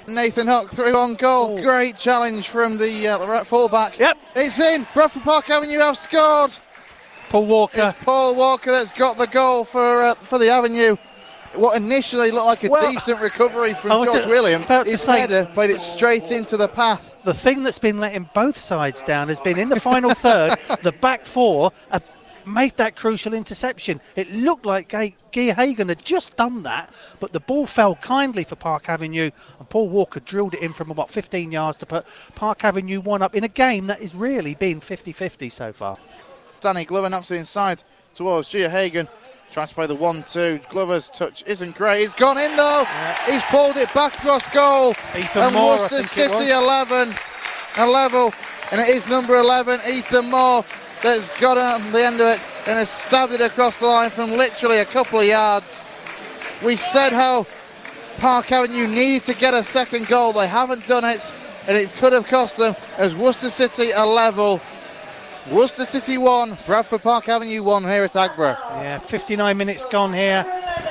Nathan Hook through on goal. Oh. Great challenge from the fullback. Yep. It's in. Bradford Park Avenue have scored. Paul Walker. It's Paul Walker that's got the goal for the Avenue. What initially looked like a decent recovery from George William. His header played it straight into the path. The thing that's been letting both sides down has been in the final third, the back four have made that crucial interception. It looked like Guy Hagan had just done that, but the ball fell kindly for Park Avenue, and Paul Walker drilled it in from about 15 yards to put Park Avenue 1 up in a game that has really been 50-50 so far. Danny Glover knocks it inside towards Gia Hagan. Trying to play the 1-2. Glover's touch isn't great. It's gone in though. Yeah. He's pulled it back across goal. Ethan Moore, Worcester City 11 a level. And it is number 11, Ethan Moore, that's got it on the end of it and has stabbed it across the line from literally a couple of yards. We said how Park Avenue needed to get a second goal. They haven't done it, and it could have cost them, as Worcester City a level. Worcester City 1, Bradford Park Avenue 1 here at Agborough. Yeah, 59 minutes gone here.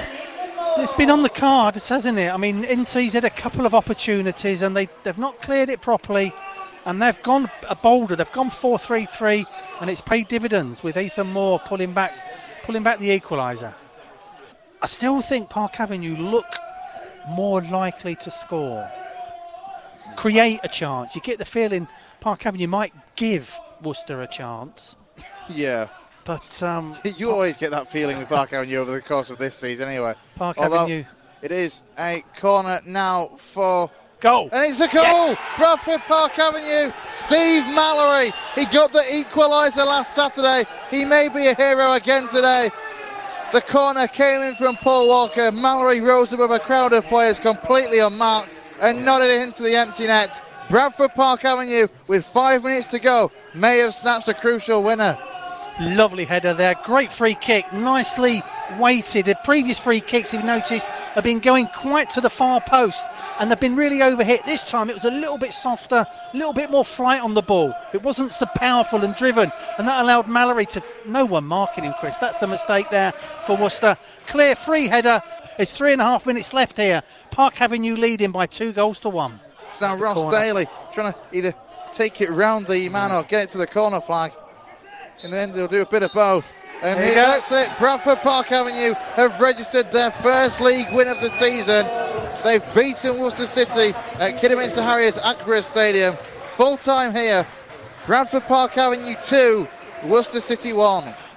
It's been on the cards, hasn't it? I mean, Inty's had a couple of opportunities and they've not cleared it properly, and they've gone bolder. They've gone 4-3-3, and it's paid dividends with Ethan Moore pulling back the equaliser. I still think Park Avenue look more likely to score, create a chance. You get the feeling Park Avenue might give Worcester a chance. Yeah. But you always get that feeling with Park Avenue over the course of this season anyway. Avenue. It is a corner now for goal. And it's a goal. Yes. Bradford Park Avenue. Steve Mallory. He got the equaliser last Saturday. He may be a hero again today. The corner came in from Paul Walker. Mallory rose above a crowd of players completely unmarked and nodded it into the empty net. Bradford Park Avenue, with 5 minutes to go, may have snatched a crucial winner. Lovely header there. Great free kick. Nicely weighted. The previous free kicks, you've noticed, have been going quite to the far post, and they've been really overhit. This time it was a little bit softer, a little bit more flight on the ball. It wasn't so powerful and driven, and that allowed Mallory to... No one marking him, Chris. That's the mistake there for Worcester. Clear free header. It's 3.5 minutes left here. Park Avenue leading by 2-1. It's now Ross Daly trying to either take it round the man or get it to the corner flag. In the end, they'll do a bit of both. And that's it. Bradford Park Avenue have registered their first league win of the season. They've beaten Worcester City at Kidderminster Harriers Agborough Stadium. Full time here. Bradford Park Avenue 2, Worcester City 1.